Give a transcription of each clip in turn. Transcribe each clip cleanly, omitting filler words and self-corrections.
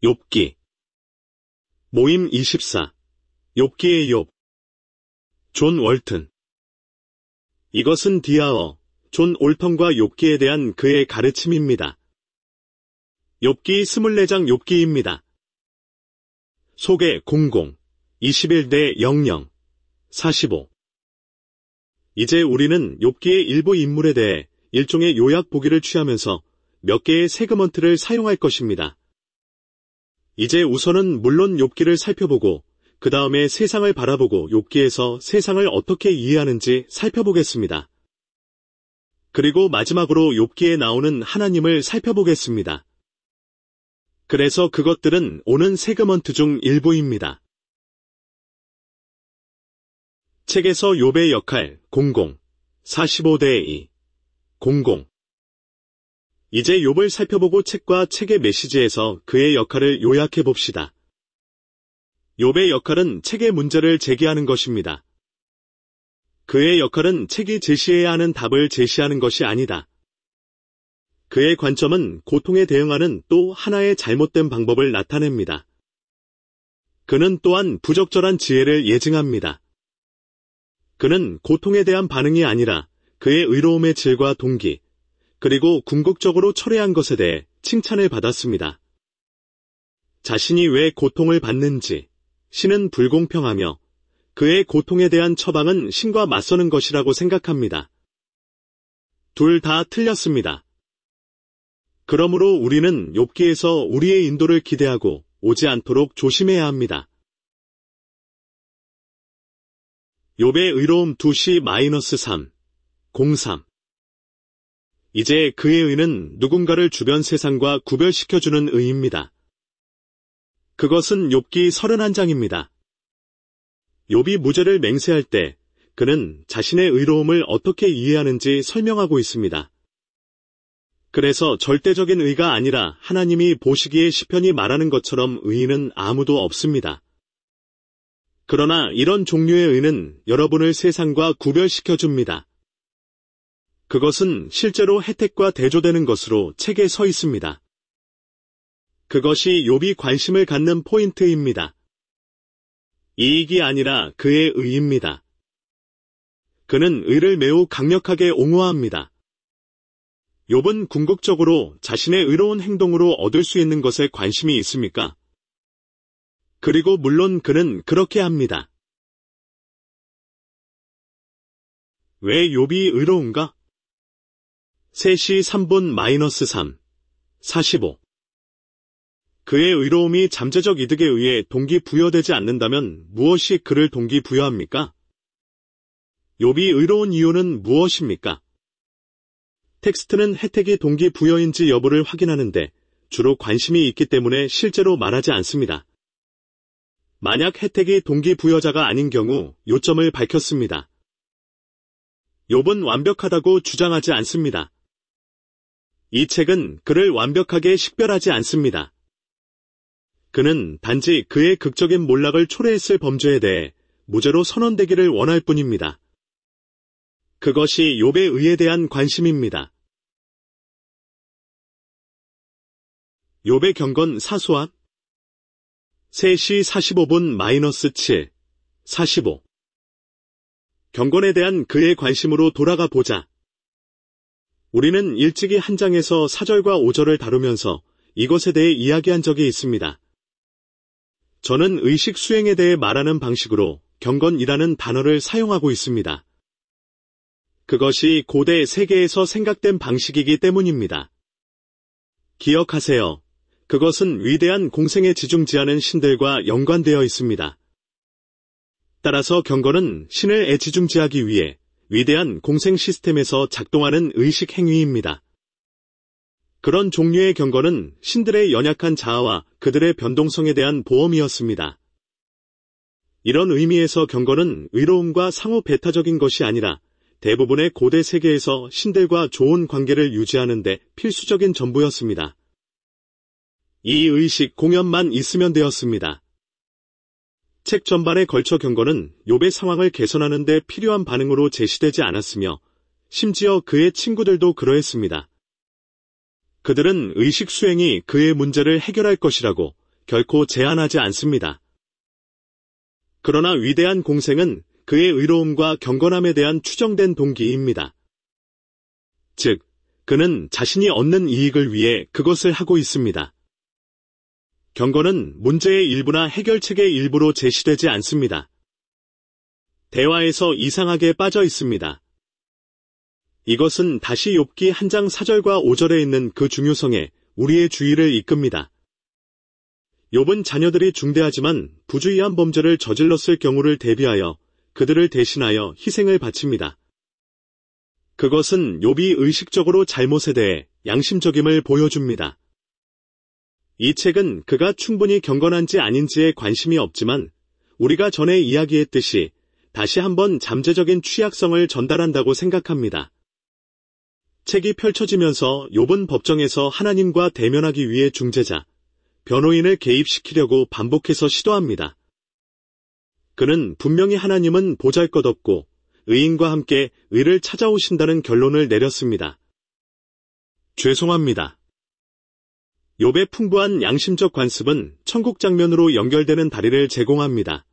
욥기 모임 24 욥기의 욥 존 월튼 이것은 디아어, 존 올턴과 욥기에 대한 그의 가르침입니다. 욥기 24장 욥기입니다. 소개 00, 21대 00, 45 이제 우리는 욥기의 일부 인물에 대해 일종의 요약 보기를 취하면서 몇 개의 세그먼트를 사용할 것입니다. 이제 우선은 물론 욥기를 살펴보고 그 다음에 세상을 바라보고 욥기에서 세상을 어떻게 이해하는지 살펴보겠습니다. 그리고 마지막으로 욥기에 나오는 하나님을 살펴보겠습니다. 그래서 그것들은 오는 세그먼트 중 일부입니다. 책에서 욥의 역할 00, 45대 2, 00 이제 욥을 살펴보고 책과 책의 메시지에서 그의 역할을 요약해 봅시다. 욥의 역할은 책의 문제를 제기하는 것입니다. 그의 역할은 책이 제시해야 하는 답을 제시하는 것이 아니다. 그의 관점은 고통에 대응하는 또 하나의 잘못된 방법을 나타냅니다. 그는 또한 부적절한 지혜를 예증합니다. 그는 고통에 대한 반응이 아니라 그의 의로움의 질과 동기, 그리고 궁극적으로 철회한 것에 대해 칭찬을 받았습니다. 자신이 왜 고통을 받는지, 신은 불공평하며 그의 고통에 대한 처방은 신과 맞서는 것이라고 생각합니다. 둘 다 틀렸습니다. 그러므로 우리는 욥기에서 우리의 인도를 기대하고 오지 않도록 조심해야 합니다. 욥의 의로움 2C-3, 03 이제 그의 의는 누군가를 주변 세상과 구별시켜주는 의입니다. 그것은 욥기 31장입니다. 욥이 무죄를 맹세할 때 그는 자신의 의로움을 어떻게 이해하는지 설명하고 있습니다. 그래서 절대적인 의가 아니라 하나님이 보시기에 시편이 말하는 것처럼 의인은 아무도 없습니다. 그러나 이런 종류의 의는 여러분을 세상과 구별시켜줍니다. 그것은 실제로 혜택과 대조되는 것으로 책에 서 있습니다. 그것이 욥이 관심을 갖는 포인트입니다. 이익이 아니라 그의 의입니다. 그는 의를 매우 강력하게 옹호합니다. 욥은 궁극적으로 자신의 의로운 행동으로 얻을 수 있는 것에 관심이 있습니까? 그리고 물론 그는 그렇게 합니다. 왜 욥이 의로운가? 3시 3분-3, 45 그의 의로움이 잠재적 이득에 의해 동기부여되지 않는다면 무엇이 그를 동기부여합니까? 욥이 의로운 이유는 무엇입니까? 텍스트는 혜택이 동기부여인지 여부를 확인하는데 주로 관심이 있기 때문에 실제로 말하지 않습니다. 만약 혜택이 동기부여자가 아닌 경우 요점을 밝혔습니다. 욥은 완벽하다고 주장하지 않습니다. 이 책은 그를 완벽하게 식별하지 않습니다. 그는 단지 그의 극적인 몰락을 초래했을 범죄에 대해 무죄로 선언되기를 원할 뿐입니다. 그것이 욥의 의에 대한 관심입니다. 욥의 경건 사소함 3시 45분-7, 45 경건에 대한 그의 관심으로 돌아가 보자. 우리는 일찍이 한 장에서 4절과 5절을 다루면서 이것에 대해 이야기한 적이 있습니다. 저는 의식 수행에 대해 말하는 방식으로 경건이라는 단어를 사용하고 있습니다. 그것이 고대 세계에서 생각된 방식이기 때문입니다. 기억하세요. 그것은 위대한 공생에 지중지하는 신들과 연관되어 있습니다. 따라서 경건은 신을 애지중지하기 위해 위대한 공생 시스템에서 작동하는 의식 행위입니다. 그런 종류의 경건은 신들의 연약한 자아와 그들의 변동성에 대한 보험이었습니다. 이런 의미에서 경건은 의로움과 상호 배타적인 것이 아니라 대부분의 고대 세계에서 신들과 좋은 관계를 유지하는 데 필수적인 전부였습니다. 이 의식 공연만 있으면 되었습니다. 책 전반에 걸쳐 경건은 욥의 상황을 개선하는 데 필요한 반응으로 제시되지 않았으며 심지어 그의 친구들도 그러했습니다. 그들은 의식 수행이 그의 문제를 해결할 것이라고 결코 제한하지 않습니다. 그러나 위대한 공생은 그의 의로움과 경건함에 대한 추정된 동기입니다. 즉, 그는 자신이 얻는 이익을 위해 그것을 하고 있습니다. 경건은 문제의 일부나 해결책의 일부로 제시되지 않습니다. 대화에서 이상하게 빠져 있습니다. 이것은 다시 욥기 한 장 4절과 5절에 있는 그 중요성에 우리의 주의를 이끕니다. 욥은 자녀들이 중대하지만 부주의한 범죄를 저질렀을 경우를 대비하여 그들을 대신하여 희생을 바칩니다. 그것은 욥이 의식적으로 잘못에 대해 양심적임을 보여줍니다. 이 책은 그가 충분히 경건한지 아닌지에 관심이 없지만 우리가 전에 이야기했듯이 다시 한번 잠재적인 취약성을 전달한다고 생각합니다. 책이 펼쳐지면서 욥은 법정에서 하나님과 대면하기 위해 중재자, 변호인을 개입시키려고 반복해서 시도합니다. 그는 분명히 하나님은 보잘것없고 의인과 함께 의를 찾아오신다는 결론을 내렸습니다. 죄송합니다. 욥의 풍부한 양심적 관습은 천국 장면으로 연결되는 다리를 제공합니다.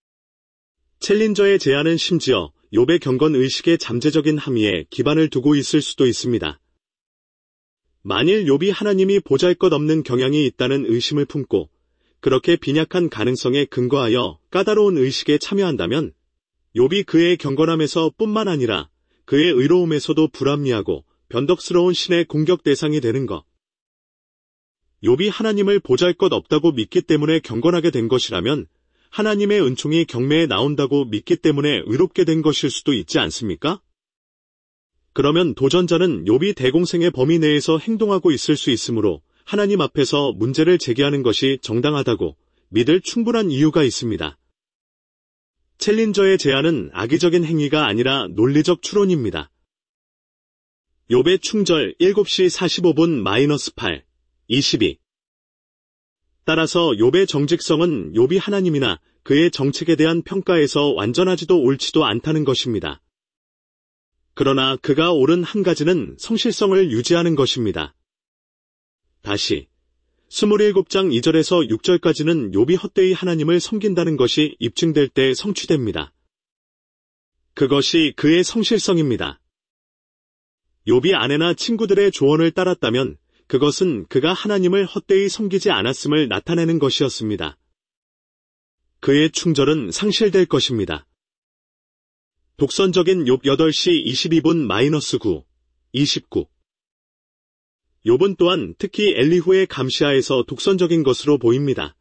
챌린저의 제안은 심지어 욥의 경건의식의 잠재적인 함의에 기반을 두고 있을 수도 있습니다. 만일 욥이 하나님이 보잘것없는 경향이 있다는 의심을 품고 그렇게 빈약한 가능성에 근거하여 까다로운 의식에 참여한다면 욥이 그의 경건함에서 뿐만 아니라 그의 의로움에서도 불합리하고 변덕스러운 신의 공격 대상이 되는 것. 욥이 하나님을 보잘것없다고 믿기 때문에 경건하게 된 것이라면 하나님의 은총이 경매에 나온다고 믿기 때문에 의롭게 된 것일 수도 있지 않습니까? 그러면 도전자는 욥이 대공생의 범위 내에서 행동하고 있을 수 있으므로 하나님 앞에서 문제를 제기하는 것이 정당하다고 믿을 충분한 이유가 있습니다. 챌린저의 제안은 악의적인 행위가 아니라 논리적 추론입니다. 욥의 충절 7시 45분 -8, 22. 따라서 욥의 정직성은 욥이 하나님이나 그의 정책에 대한 평가에서 완전하지도 옳지도 않다는 것입니다. 그러나 그가 옳은 한 가지는 성실성을 유지하는 것입니다. 다시 27장 2절에서 6절까지는 욥이 헛되이 하나님을 섬긴다는 것이 입증될 때 성취됩니다. 그것이 그의 성실성입니다. 욥이 아내나 친구들의 조언을 따랐다면 그것은 그가 하나님을 헛되이 섬기지 않았음을 나타내는 것이었습니다. 그의 충절은 상실될 것입니다. 독선적인 욥 8시 22분 -9, 29. 욥은 또한 특히 엘리후의 감시하에서 독선적인 것으로 보입니다.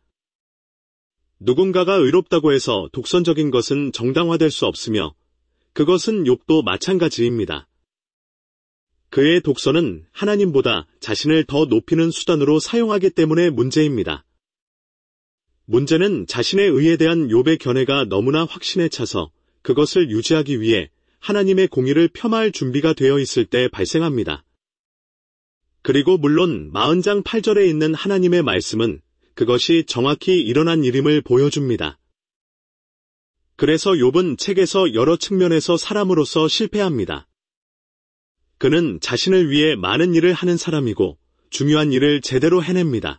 누군가가 의롭다고 해서 독선적인 것은 정당화될 수 없으며 그것은 욥도 마찬가지입니다. 그의 독선은 하나님보다 자신을 더 높이는 수단으로 사용하기 때문에 문제입니다. 문제는 자신의 의에 대한 욥의 견해가 너무나 확신에 차서 그것을 유지하기 위해 하나님의 공의를 폄하할 준비가 되어 있을 때 발생합니다. 그리고 물론 40장 8절에 있는 하나님의 말씀은 그것이 정확히 일어난 일임을 보여줍니다. 그래서 욥은 책에서 여러 측면에서 사람으로서 실패합니다. 그는 자신을 위해 많은 일을 하는 사람이고 중요한 일을 제대로 해냅니다.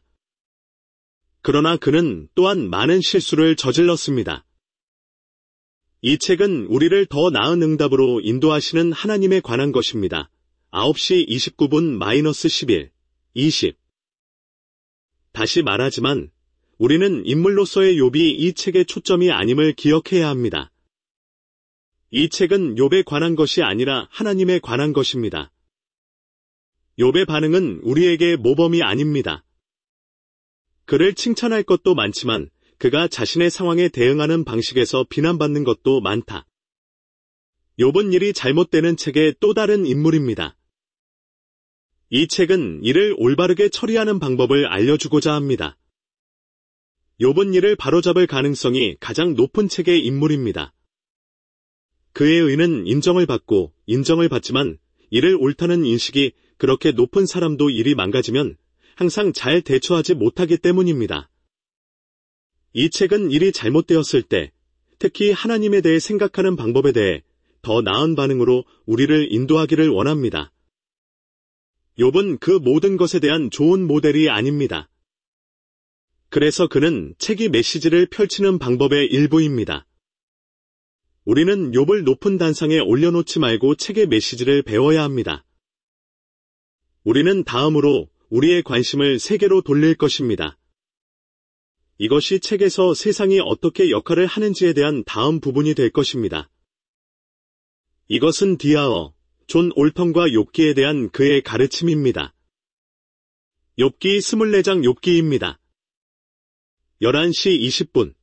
그러나 그는 또한 많은 실수를 저질렀습니다. 이 책은 우리를 더 나은 응답으로 인도하시는 하나님에 관한 것입니다. 9시 29분 -11, 20. 다시 말하지만 우리는 인물로서의 욥이 이 책의 초점이 아님을 기억해야 합니다. 이 책은 욥에 관한 것이 아니라 하나님에 관한 것입니다. 욥의 반응은 우리에게 모범이 아닙니다. 그를 칭찬할 것도 많지만 그가 자신의 상황에 대응하는 방식에서 비난받는 것도 많다. 욥은 일이 잘못되는 책의 또 다른 인물입니다. 이 책은 이를 올바르게 처리하는 방법을 알려주고자 합니다. 욥은 이를 바로잡을 가능성이 가장 높은 책의 인물입니다. 그의 의는 인정을 받고 인정을 받지만 이를 옳다는 인식이 그렇게 높은 사람도 일이 망가지면 항상 잘 대처하지 못하기 때문입니다. 이 책은 일이 잘못되었을 때 특히 하나님에 대해 생각하는 방법에 대해 더 나은 반응으로 우리를 인도하기를 원합니다. 욥은 그 모든 것에 대한 좋은 모델이 아닙니다. 그래서 그는 책이 메시지를 펼치는 방법의 일부입니다. 우리는 욥을 높은 단상에 올려놓지 말고 책의 메시지를 배워야 합니다. 우리는 다음으로 우리의 관심을 세계로 돌릴 것입니다. 이것이 책에서 세상이 어떻게 역할을 하는지에 대한 다음 부분이 될 것입니다. 이것은 디아어, 존 올턴과 욥기에 대한 그의 가르침입니다. 욥기 24장 욥기입니다. 11시 20분